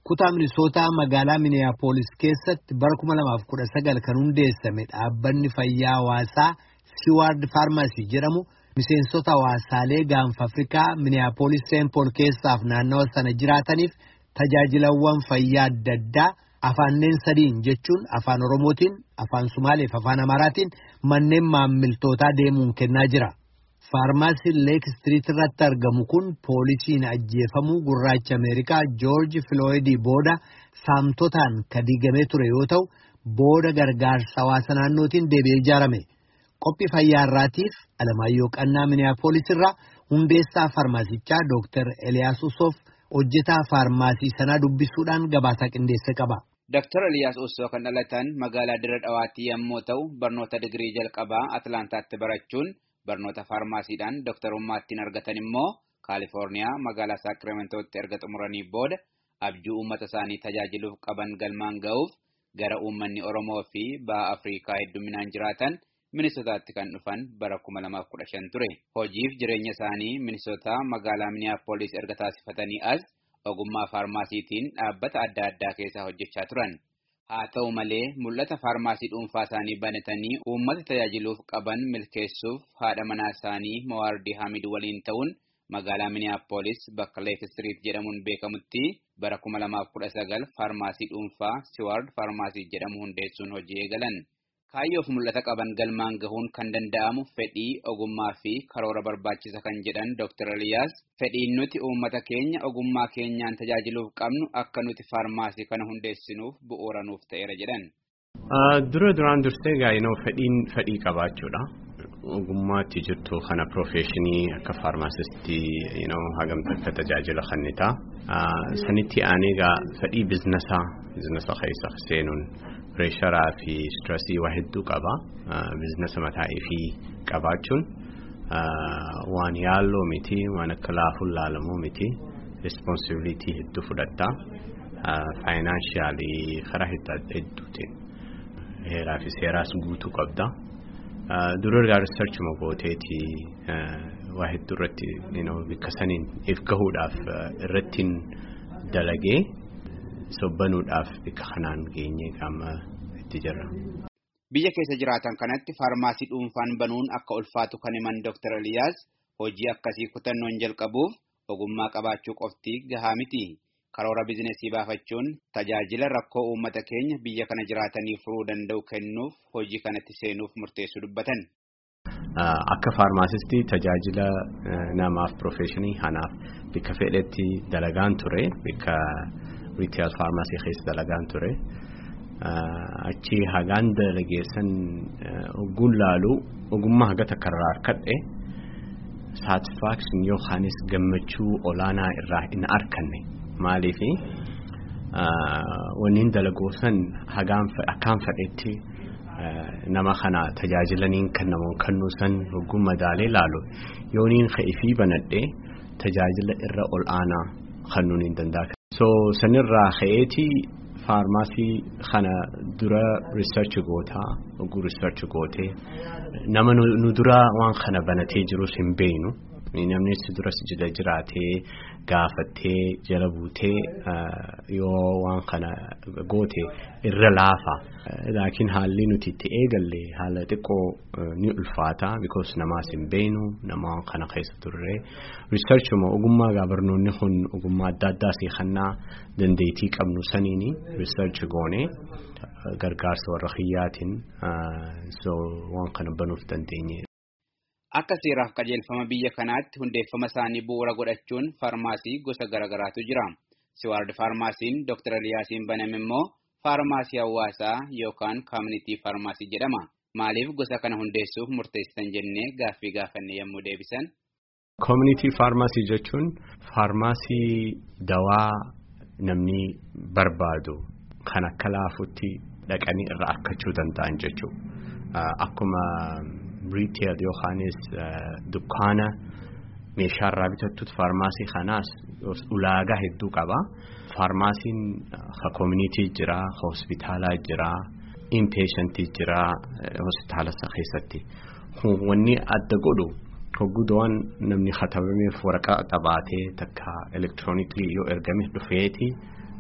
kutaa Minisootaa magaalaa Minneapolis keessatti bara 2019 kan hundeessame dhaabbanni fayyaa hawaasaa Steward Pharmacy jedhamu miseensota hawaasaalee gaanfa Afrikaa Minneapolis St. Paul keessaaf naannawa sana jiraataniif tajaajilawwan fayyaa adda addaa afaanneen sadiin jechuun afaan Oromootiin, afaan Sumaalee fi afaan Amaaraatiin manneen maammiltootaa deemuun kennaa jira. Faarmaasiin Leek Street irratti argamu kun poolisiin ajjeefamuu gurraacha Ameerikaa George Floyd booda saamtotaan kan diigamee ture yoo ta'u, booda gargaarsa hawaasa naannootiin deebi'ee ijaarame. Qophii fayyaa irraatiif Alamaayyoo Qannaa Minneapolis irraa hundeessaa faarmaasichaa Dr. Eliyaas Usoof hojjetaa faarmaasii sanaa dubbisuudhaan gabaasaa qindeesse qaba. Dr. Eliyaas Usoof kan dhalatan magaalaa Dirree Dhawaatii yommuu ta'u, barnoota digirii jalqabaa Atlaantaatti barachuun barnoota faarmaasiidhaan doktorummaattiin argatan immoo Kaalifoorniyaa magaalaa Saakiramentootti erga xumuranii booda abjuu uummata isaanii tajaajiluuf qaban galmaan ga'uuf gara uummanni Oromoo fi baha Afrikaa hedduminaan jiraatan Minisootaatti kan dhufan bara 2015 ture. Hojiif jireenya isaanii Minisootaa magaalaa Minneapolis erga taasifatanii as ogummaa faarmaasiitiin dhaabbata adda addaa keessa hojjechaa turan. Haa ta'u malee mul'ata faarmaasii dhuunfaa isaanii banatanii uummata tajaajiluuf qaban milkeessuuf haadha manaa isaanii Mawaardii Hamid waliin ta'uun magaalaa Minneapolis bakka Leek Street jedhamuun beekamutti bara 2019 faarmaasii dhuunfaa Steward Pharmacy jedhamu hundeessuun hojii eegalan. Kaayyoof mul'ata qaban galmaan gahuun kan danda'amu fedhii, ogummaa fi karoora barbaachisa kan jedhan Dr. Eliyaas fedhiin nuti uummata keenya ogummaa keenyaan tajaajiluuf qabnu akka nuti faarmaasii kana hundeessinuuf bu'uura nuuf ta'eera jedhan. Duraan dursee gaa'inoo fedhii qabaachuudha. Ogummaatti jirtu kana professionii akka faarmaasistii hagamta akka tajaajila kennitaa. Sanitti aanee fedhii biizinasa keessa seenuun Presharaa fi stressii waa hedduu qaba. Biizinasa mataa fi qabaachuun waan yaalloo miti, waan akka laafuun laalamoo miti. Responsibility hedduu fudhatta. Financially karaa hedduutiin heeraa fi seeraas guutuu qabda. Dura research mogooteeti waa hedduu irratti bikka saniin if gahuudhaaf irrattiin dalagee. Sobbanuudhaaf bikka kanaan geenye qaama itti jirra. Biyya keessa jiraatan kanatti faarmaasii dhuunfaan banuun akka ulfaatu kan himan Dr. Eliyaas hojii akkasii kutannoon jalqabuuf ogummaa qabaachuu qofti gahaa miti. Karoora bizinesii baafachuun tajaajila rakkoo uummata keenya biyya kana jiraatanii furuu danda'u kennuuf hojii kanatti seenuuf murteessuu dubbatan. Akka faarmaasistii tajaajila namaaf professionii hanaaf bikka fedhetti dalagaan ture bikka retail pharmacy keessa dalagaan ture. Achi hagaan dalageessan ogummaa laalu ogummaa hagata karraa harkadhe satisfaction yookaanis gammachuu olaanaa irraa hin arkanne. Maaliifi waniin dalagoosan akkaan fedhetti nama kana tajaajilaniin kennamuun kennuusan ogummaa daalee laalu yooniin ka'ifii banadhee tajaajila irra ol'aanaa kennuun hin danda'a. So sanirraa ka'eeti faarmaasii kana dura research gootee nama nu dura waan kana banatee jirus hin beeknu. Namni dura jiraatee gaafatee jala buutee yoo waan kana goote irra laafa. Laakiin haalli nuti itti eegalle haala xiqqoo ni ulfaata because namaas hin beeknu nama waan kana keessa turre. Research ogummaa barnoonni kun ogummaa adda addaa seekannaa dandeettii qabnu saniini research goone gargaarsa warra hiyyaatiin so waan kana banuuf dandeenye. Akka seeraaf qajeelfama biyya kanaatti hundeeffama isaanii bu'uura godhachuun faarmaasii gosa garagaraatu jira. Steward Pharmacy'n Dr. Eliyaasiin baname immoo faarmaasii hawaasaa yookaan community pharmacy jedhama. Maaliif gosa kana hundeessuuf murteessitan jennee gaaffii gaafanne yommuu deebisan? Community pharmacy jechuun faarmaasii dawaa namni barbaadu kan akka laafutti dhaqanii irraa argachuu danda'an jechuudha. Akkuma retail yookaanis dukkaana meeshaarraa bitattutti faarmaasii kanaas ulaagaa hedduu qaba. Faarmaasiin community jira, hospitaalaa jira, inpatient jira, hospitaala keessatti. Wanni adda godhu hoggudawwan namni khatabameef waraqaa qabaatee takka electronically yoo ergame dhufeeti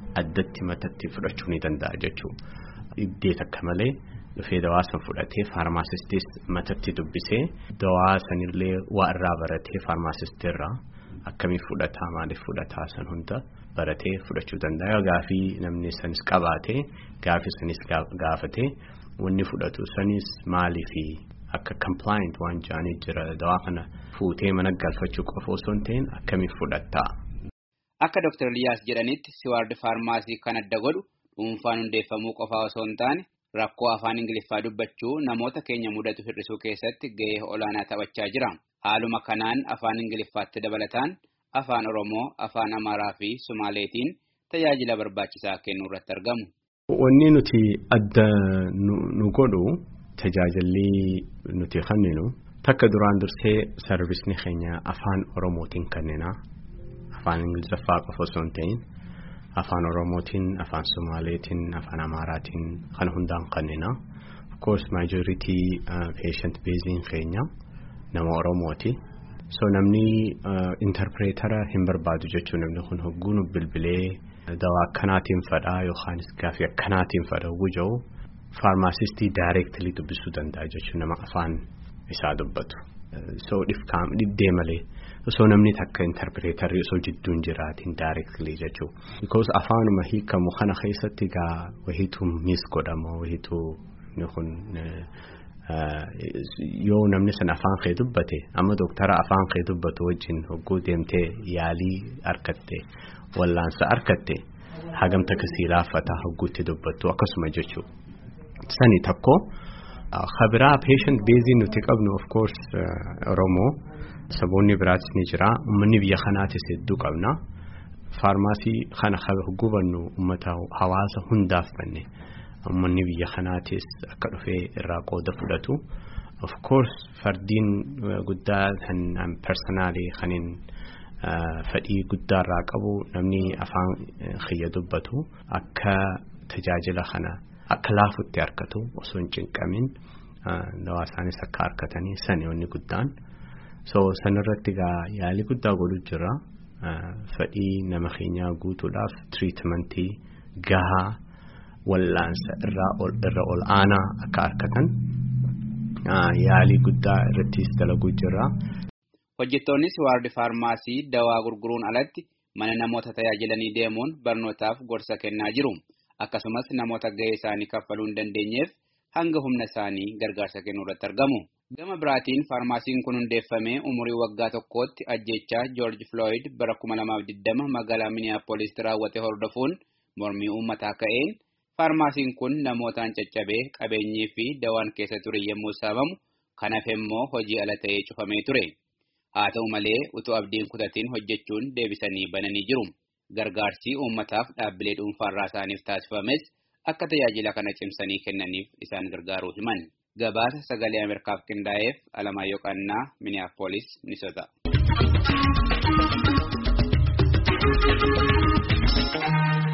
addatti matatti fudhachuu ni danda'a jechuudha. Iddee takka malee dhufee dawaa san fudhatee faarmaasistis matatti dubbisee dawaa sanillee waa irraa baratee faarmaasistirraa akkamiin fudhataa maaliif fudhataa san hunda baratee fudhachuu danda'a. Gaafii namni sanis qabaatee gaafii sanis gaafatee wanni fudhatu sanis maaliifi akka compliant waan jaanii jira dawaa kana fuutee mana galfachuu qofa osoo hin ta'in akkamiin fudhataa. Akka Dr. Liyaas jedhanitti Siwaard Faarmaasii kan adda godhu dhuunfaan hundeeffamuu qofaa osoo hin taane rakkoo afaan Ingiliffaa dubbachuu namoota keenya mudatu hir'isuu keessatti gahee olaanaa taphachaa jira. Haaluma kanaan afaan Ingiliffaatti dabalataan afaan Oromoo, afaan Amaaraa fi Sumaaleetiin tajaajila barbaachisaa kennuu irratti argamu. Wanni nuti adda nu godhu tajaajilli nuti kenninu takka duraan dursee sarvisni keenya afaan Oromootiin kennina. Afaan Ingiliffaa qofa osoo hin ta'in afaan Oromootiin, afaan Sumaaleetiin, afaan Amaaraatiin kan hundaan kennina. Of course majority patient basing keenya nama Oromooti. So namni interpretera hin barbaadu jechuun namni kun hogguu nu bilbilee dawaa akkanaatiin fadhaa yookaan gaafii akkanaatiin fadhaa wujjoo faarmaasistii directly dubbisuu danda'a jechuun nama afaan isaa dubbatu. So dhibbee malee osoo namni takka interpreterri osoo jidduun jiraatiin directly jechuudha. Because afaanuma hiikamu kana keessatti gaa wahiitu miis godhama wahiitu kun yoo namni san afaan kee dubbate amma doktara afaan kee dubbatu wajjin hogguu deemtee yaalii argatte wallaansa argatte hagamta kasii laafata hogguutti dubbattu akkasuma jechuudha. Sani takko khabiraa patient basing nuti qabnu of course Oromoo saboonni biraatis ni jira uummanni biyya kanaatis hedduu qabna. Faarmaasii kana hoggubannu uummata hawaasa hundaaf banne. Uummanni biyya kanaatis akka dhufee irraa qooda fudhatu. Of course fardiin guddaa kan personally kanin fedhii guddaa irraa qabu namni afaan kiyya dubbatu akka tajaajila kana akka laafutti argatu osoo hin cinqamin dawaa isaanis akka argatanii saniyoonni guddaan. So sanirratti gaa yaalii guddaa godhu jira. Fedhii nama keenyaa guutuudhaaf treatmentii gahaa wallaansa irra ol aanaa akka argatan yaalii guddaa irrattis dalaguu jira. Hojjettoonni Siwaard Faarmaasii dawaa gurguruun alatti mana namoota tajaajilanii deemuun barnootaaf gorsa kennaa jiru. Akkasumas namoota gahee isaanii kaffaluu hin dandeenyeef hanga humna isaanii gargaarsa kennuu irratti argamu. Gama biraatiin faarmaasiin kun hundeeffamee umurii waggaa tokkootti ajjechaa George Floyd bara 2020 magaalaa Minneapolis raawwate hordofuun mormii uummataa ka'een faarmaasiin kun namootaan caccabee qabeenyii fi dawaan keessa ture yommuu saamamu kanaaf immoo hojii ala ta'ee cufamee ture. Haa ta'u malee utuu abdiin kutatiin hojjechuun deebisanii bananii jiru. Gargaarsi uummataaf dhaabbilee dhuunfaarraa isaaniif taasifames akka tajaajila kana cimsanii kennaniif isaan gargaaruu himan. Gabaasa sagalee Ameerikaaf qindaa'eef Alamaayyoo Qannaa, Minneapolis, Minnesota.